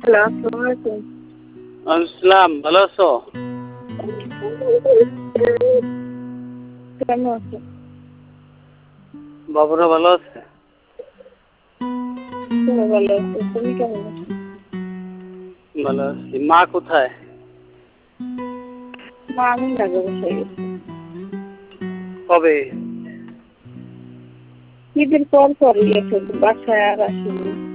Hello, আসসালামু আলাইকুম। আসসালাম, ভালো আছো? কেমন আছো? বাবুরা ভালো আছে? তুমি ভালো আছো? তুমি কেমন আছো? ভালো আছি। মা কোথায়? মা আমি লাগে বসে গেছি। কবে? ঈদের পর পরই গেছে, বাসায় আর আসেনি।